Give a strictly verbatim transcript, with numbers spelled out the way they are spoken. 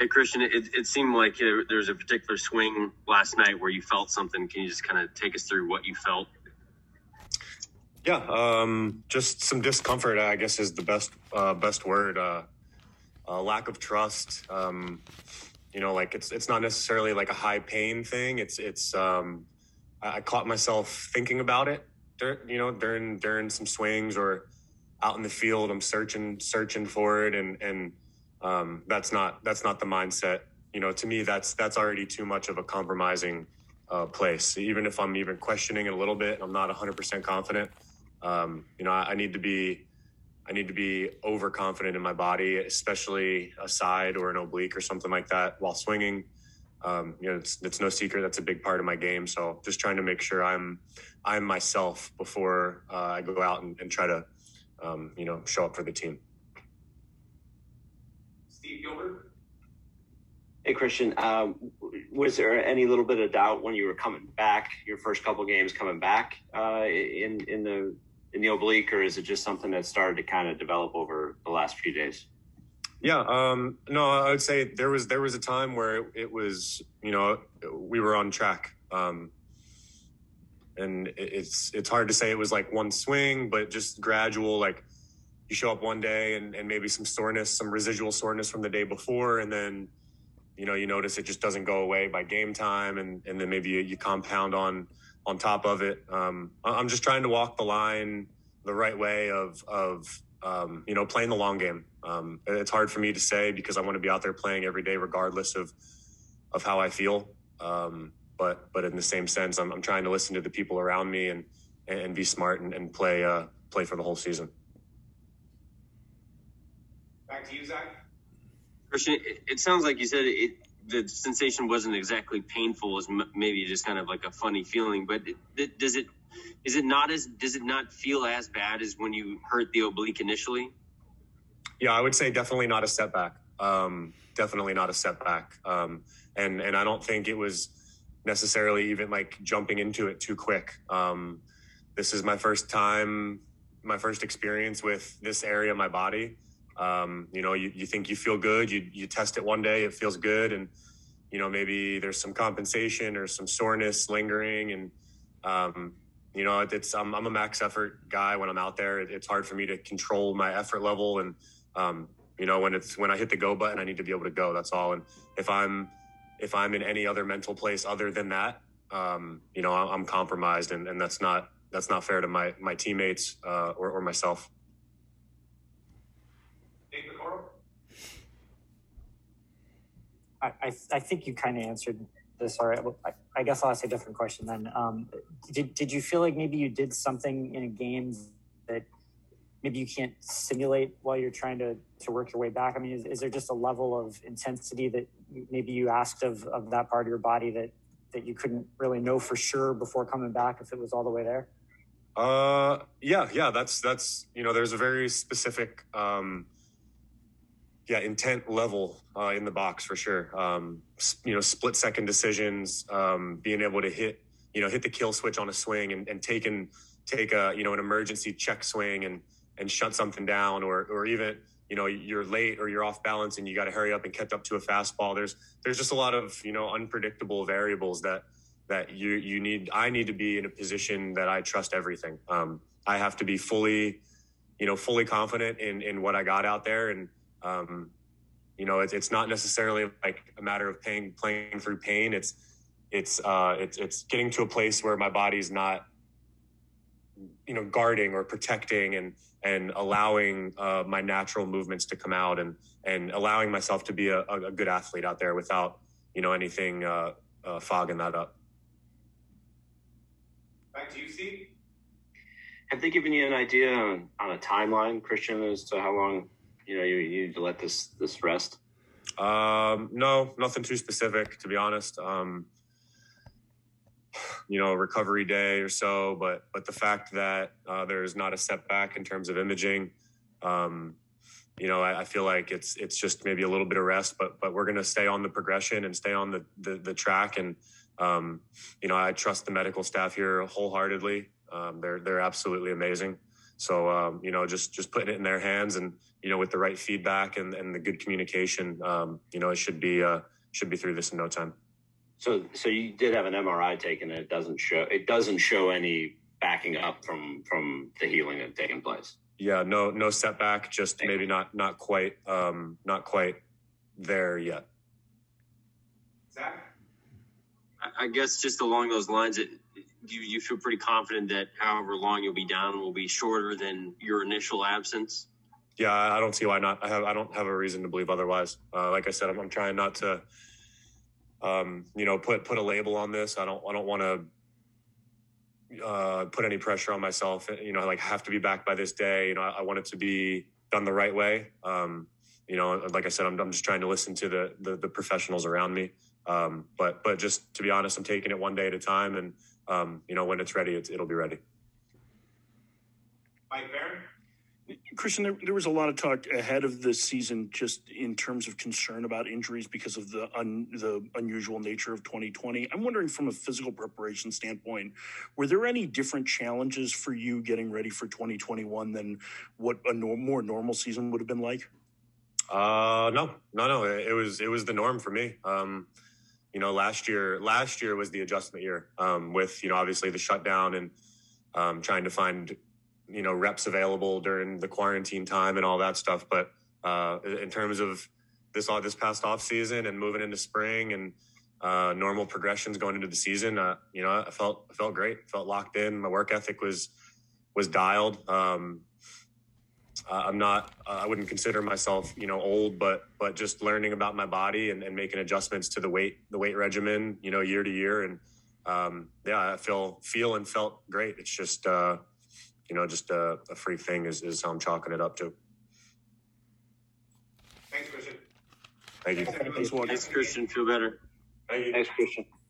Hey, Christian, it, it seemed like there, there was a particular swing last night where you felt something. Can you just kind of take us through what you felt? Yeah, um, just some discomfort, I guess, is the best uh, best word. Uh, uh, lack of trust. Um, you know, like it's it's not necessarily like a high pain thing. It's it's. Um, I, I caught myself thinking about it. Dur- you know, during during some swings or out in the field, I'm searching searching for it, and and um, that's not that's not the mindset. You know, to me, that's that's already too much of a compromising uh, place. Even if I'm even questioning it a little bit, I'm not one hundred percent confident. Um, you know, I, I need to be, I need to be overconfident in my body, especially a side or an oblique or something like that while swinging. Um, you know, it's, it's no secret that's a big part of my game. So just trying to make sure I'm, I'm myself before uh, I go out and, and try to, um, you know, show up for the team. Steve Gilbert. Hey, Christian, um, was there any little bit of doubt when you were coming back, your first couple games coming back uh, in in the in the oblique, or is it just something that started to kind of develop over the last few days? Yeah, um, no, I would say there was there was a time where it, it was, you know, we were on track, um, and it, it's it's hard to say it was like one swing, but just gradual. Like you show up one day and, and maybe some soreness, some residual soreness from the day before, and then you know, you notice it just doesn't go away by game time, and, and then maybe you, you compound on on top of it. Um, I'm just trying to walk the line the right way of, of um, you know, playing the long game. Um, it's hard for me to say because I want to be out there playing every day regardless of of how I feel. Um, but but in the same sense, I'm, I'm trying to listen to the people around me and, and be smart and, and play uh, play for the whole season. Back to you, Zach. Christian, it, it sounds like you said it, the sensation wasn't exactly painful, as m- maybe just kind of like a funny feeling. But it, it, does it is it not as does it not feel as bad as when you hurt the oblique initially? Yeah, I would say definitely not a setback. Um, definitely not a setback. Um, and and I don't think it was necessarily even like jumping into it too quick. Um, this is my first time, my first experience with this area of my body. Um, you know, you, you think you feel good, you, you test it one day, it feels good. And, you know, maybe there's some compensation or some soreness lingering. And, um, you know, it, it's, I'm, I'm a max effort guy when I'm out there. It, it's hard for me to control my effort level. And, um, you know, when it's, when I hit the go button, I need to be able to go, that's all. And if I'm, if I'm in any other mental place other than that, um, you know, I'm compromised, and, and that's not, that's not fair to my, my teammates, uh, or, or myself. I, I, I think you kind of answered this already. I, I guess I'll ask a different question then. Um, did, did you feel like maybe you did something in a game that maybe you can't simulate while you're trying to, to work your way back? I mean, is, is there just a level of intensity that maybe you asked of, of that part of your body that, that you couldn't really know for sure before coming back if it was all the way there? Uh, yeah, yeah, that's, that's, you know, there's a very specific, um, yeah, intent level uh, in the box for sure. Um, you know, split second decisions, um, being able to hit, you know, hit the kill switch on a swing and, and take and take a, you know, an emergency check swing and, and shut something down, or, or even, you know, you're late or you're off balance and you got to hurry up and catch up to a fastball. There's, there's just a lot of, you know, unpredictable variables that, that you, you need, I need to be in a position that I trust everything. Um, I have to be fully, you know, fully confident in, in what I got out there. And, Um, you know, it's, it's not necessarily like a matter of paying, playing through pain. It's, it's, uh, it's, it's getting to a place where my body's not, you know, guarding or protecting and, and allowing, uh, my natural movements to come out and, and allowing myself to be a, a good athlete out there without, you know, anything, uh, uh, fogging that up. Back to you, Steve. Have they given you an idea on, on a timeline, Christian, as to how long, you know, you, you need to let this, this rest? Um, no, nothing too specific, to be honest. Um, you know, recovery day or so, but, but the fact that, uh, there's not a setback in terms of imaging, um, you know, I, I feel like it's, it's just maybe a little bit of rest, but, but we're going to stay on the progression and stay on the, the, the track. And, um, you know, I trust the medical staff here wholeheartedly. Um, they're, they're absolutely amazing. So, um, you know, just, just putting it in their hands and, you know, with the right feedback and, and the good communication, um, you know, it should be, uh, should be through this in no time. So, so you did have an M R I taken, and it doesn't show, it doesn't show any backing up from, from the healing that's taken place. Yeah, no, no setback, just Thank maybe you. not, not quite, um, not quite there yet. Zach? I guess just along those lines, it, you, you feel pretty confident that however long you'll be down will be shorter than your initial absence? Yeah, I don't see why not. I have, I don't have a reason to believe otherwise. Uh, like I said, I'm, I'm trying not to, um, you know, put, put a label on this. I don't, I don't want to, uh, put any pressure on myself. You know, like have to be back by this day. You know, I, I want it to be done the right way. Um, you know, like I said, I'm, I'm just trying to listen to the, the, the professionals around me. Um, but, but just to be honest, I'm taking it one day at a time, and, um, you know, when it's ready, it's, it'll be ready. Mike Barron? Christian, there, there was a lot of talk ahead of this season just in terms of concern about injuries because of the un, the unusual nature of twenty twenty. I'm wondering, from a physical preparation standpoint, were there any different challenges for you getting ready for twenty twenty-one than what a no, more normal season would have been like? Uh, no, no, no. It, it was it was the norm for me. Um, you know, last year last year was the adjustment year, um, with, you know, obviously the shutdown and um, trying to find, you know, reps available during the quarantine time and all that stuff. But uh, in terms of this all this past off season and moving into spring and uh, normal progressions going into the season, uh, you know, I felt I felt great, felt locked in. My work ethic was was dialed. Um, I'm not, uh, I wouldn't consider myself, you know, old, but, but just learning about my body and, and making adjustments to the weight, the weight regimen, you know, year to year. And, um, yeah, I feel, feel and felt great. It's just, uh, you know, just a, a free thing is, is how I'm chalking it up to. Thanks, Christian. Thank you. Thanks, everyone. Thanks, Walker. Thanks, Christian. Feel better. Thank you. Thanks, Christian.